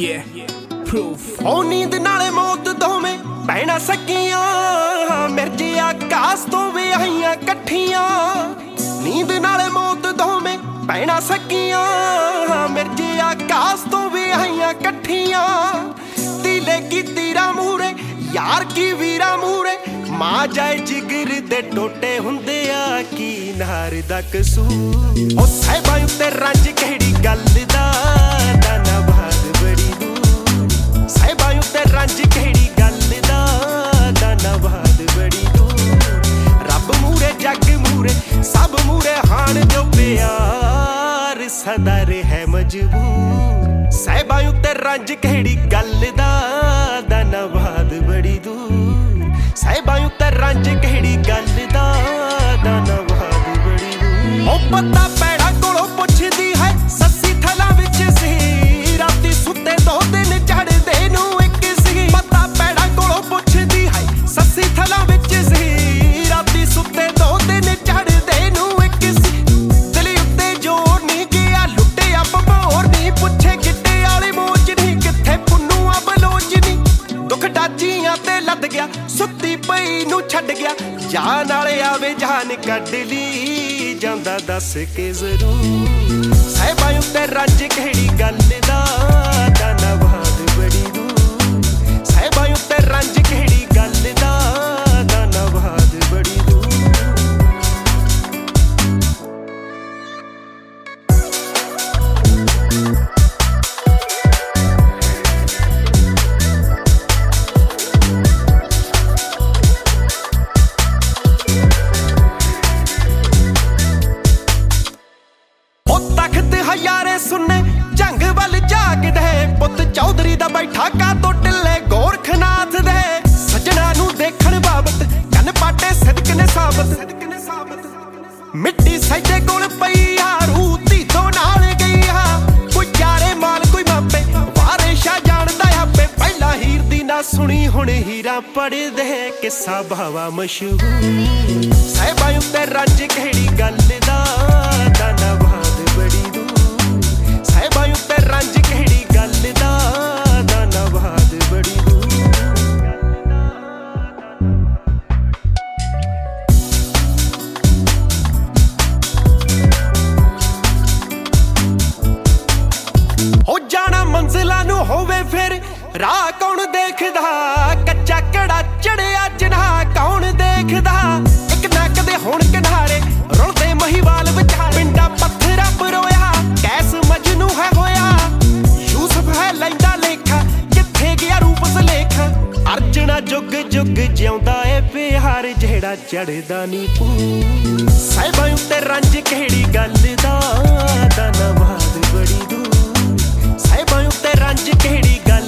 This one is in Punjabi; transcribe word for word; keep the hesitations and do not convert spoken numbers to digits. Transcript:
Yeah, proof. ਉਹ ਨੀਂਦ ਨਾਲੇ ਮੌਤ ਦੋਵੇਂ ਭੈਣਾਂ ਸਕੀਆਂ, ਮਿਰਜ਼ੇ ਆਕਾਸ਼ ਤੋਂ ਵੀ ਆਈਆਂ ਇਕੱਠੀਆਂ। ਨੀਂਦ ਨਾਲੇ ਮੌਤ ਦੋਵੇਂ ਭੈਣਾਂ ਸਕੀਆਂ, ਮਿਰਜ਼ੇ ਆਕਾਸ਼ ਤੋਂ ਵੀ ਆਈਆਂ ਇਕੱਠੀਆਂ। ਤੀਲੇ ਕੀ ਤੀਰਾ ਮੂਰੇ ਯਾਰ ਕੀ ਵੀਰਾ ਮੂਰੇ, ਮਾਂ ਜਾਏ ਜਿਗਰ ਦੇ ਟੋਟੇ ਹੁੰਦੇ ਆ ਕੀ ਨਾਰ ਦਾ ਕਸੂਰ। ਉਹ ਸਾਹਿਬਾਂ ਉੱਤੇ ਰੰਜ ਕਿਹੜੀ ਗੱਲ ਦਾ, ਦਾਨਾ ਬਾਦ ਬੜੀ ਦੂਰ। ਸਾਹਿਬਾਂ ਉੱਤੇ ਰੰਜ ਕਿਹੜੀ ਗੱਲ ਦਾ, ਦਾਨਾ ਬਾਦ ਬੜੀ ਦੂਰ। ਰੱਬ ਮੂਰੇ ਜੱਗ ਮੂਰੇ ਸਭ ਮੂਰੇ ਹਾਣ ਜੋ ਪਿਆਰ ਸਦਾ ਰਹੇ ਮਜਬੂਰ। ਸਾਹਿਬਾਂ ਉੱਤੇ ਰੰਜ ਕਿਹੜੀ ਗੱਲ ਦਾ, ਦਾਨਾ ਬਾਦ ਬੜੀ ਦੂਰ। ਸਾਹਿਬਾਂ ਉੱਤੇ ਰੰਜ ਕਿਹੜੀ ਗੱਲ ਦਾ, ਦਾਨਾ ਬਾਦ ਬੜੀ ਦੂਰ। ਉਹ ਪਤਾ ਪੈੜਾ ਕੋਲੋਂ ਪੁੱਛਦੀ ਹੈ ਸੱਸੀ ਥਲਾਂ ਵਿੱਚ ਸੀ, ਰਾਤੀ ਸੁੱਤੇ ਦੋ ਦਿਨ ਚੜ੍ਹਦੇ ਨੂੰ ਇੱਕ ਸੀ। ਪਤਾ ਪੈੜਾ ਕੋਲੋਂ ਪੁੱਛਦੀ ਹੈ ਸੱਸੀ ਥਲਾਂ ਵਿੱਚ ਸੀ, ਰਾਤੀ ਸੁੱਤੇ ਦੋ ਦਿਨ ਚੜ੍ਹਦੇ ਨੂੰ ਇੱਕ ਸੀ। ਦਿਲ ਉੱਤੇ ਜੋਰ ਨਹੀਂ ਗਿਆ ਲੁੱਟਿਆ ਭਬੋਰ ਨਹੀਂ, ਪੁੱਛੇ ਗਿੱਟੇ ਵਾਲੀ ਮੋਚ ਨਹੀਂ ਕਿੱਥੇ ਪੁੰਨੂ ਆ ਬਲੋਚ ਨਹੀਂ। ਦੁੱਖ ਡਾਚੀਆਂ ਤੇ ਲੱਦ ਗਿਆ ਸੁੱਤੀ ਪਈ ਨੂੰ ਛੱਡ ਗਿਆ, ਜਾਨ ਵਾਲੇ ਆਵੇ ਜਾਨ ਕੱਢ ਲਈ ਜਾਂਦਾ ਦੱਸ ਕੇ ਜ਼ਰੂਰ। ਸਾਹਿਬਾਂ ਉੱਤੇ ਰੰਜ ਕਿਹੜੀ ਗੱਲ ਦਾ, ਦਾਨਾ ਬਾਦ ਬੜੀ ਦੂਰ। ਸਾਹਿਬਾਂ ਉੱਤੇ ਰੰਜ ਕਿਹੜੀ ਗੱਲ ਦਾ, ਦਾਨਾ ਬਾਦ ਬੜੀ ਦੂਰ। ਹਜ਼ਾਰੇ ਸੁਣਨੇ ਜੰਗ ਵੱਲ ਝਾਕਦੇ, ਪੁੱਤ ਚੌਧਰੀ ਦਾ ਬੈਠਾ ਕਾਤੋਂ ਢਿੱਲੇ ਗੋਰਖਨਾਥ ਦੇ। ਸੱਜਣਾ ਨੂੰ ਦੇਖਣ ਬਾਬਤ ਕੰਨ ਪਾਟੇ ਸਿਦਕ ਨੇ ਸਾਬਤ, ਮਿੱਟੀ ਸੈਦੇ ਕੋਲ ਪਈ ਆ ਰੂਹ ਧੀਤੋਂ ਨਾਲ ਗਈ ਆ। ਕੋਈ ਯਾਰੇ ਮਾਲ ਕੋਈ ਮਾਪੇ ਵਾਰਿਸ਼ਾ ਜਾਣਦਾ ਆਪੇ, ਪਹਿਲਾਂ ਹੀਰ ਦੀ ਨਾ ਸੁਣੀ ਹੁਣ ਹੀਰਾ ਪੜ੍ਹਦੇ ਕਿੱਸਾ ਬਾਵਾ ਮਸ਼ਹੂਰ। ਸਾਹਿਬਾਂ ਉੱਤੇ ਰੰਜ ਕਿਹੜੀ ਗੱਲ ਦਾ, ਦਾਨਾ ਬਾਦ ਬੜੀ ਦੂਰ। ਸਾਹਿਬਾਂ ਉੱਤੇ ਰੰਜ ਕਿਹੜੀ ਗੱਲ ਦਾ, ਦਾਨਾ ਬਾਦ ਬੜੀ ਦੂਰ। ਹੋ ਜਾਣਾ ਮੰਜ਼ਿਲਾਂ ਨੂੰ ਹੋਵੇ ਫਿਰ ਰਾਹ ਕੌਣ ਦੇਖਦਾ, ਕੱਚਾ ਕੜਾ ਚੜਿਆ ਜਿਨ੍ਹਾਂ ਕੌਣ ਦੇਖਦਾ। ਇੱਕ ਨਾ ਕਦੇ ਹੁਣ ਕਿਨਾਰੇ ਰੁਲਦੇ ਮਹੀਵਾਲ ਵਿਚਾਲੇ, ਪਿੰਡਾ ਪੱਥਰਾ ਪਰੋਇਆ ਕੈਸ ਮਜਨੂ ਹੈ ਹੋਇਆ। ਯੂਸਫ ਹੈ ਲੈਂਦਾ ਲੇਖਾ ਕਿੱਥੇ ਗਿਆ ਰੂਪ ਸਲੇਖਾ। ਅਰਜਣਾ ਜੁਗ ਜੁਗ ਜਿਉਂਦਾ ਏ ਪਿਆਰ ਜਿਹੜਾ ਚੜਦਾ ਨੀ ਪੂਰ। ਸਾਹਿਬਾਂ ਉੱਤੇ ਰੰਜ ਕਿਹੜੀ ਗੱਲ ਦਾ, ਦਾਨਾ ਬਾਦ ਬੜੀ ਦੂਰ। ਸਾਹਿਬਾਂ ਉੱਤੇ ਰੰਜ ਕਿਹੜੀ ਗੱਲ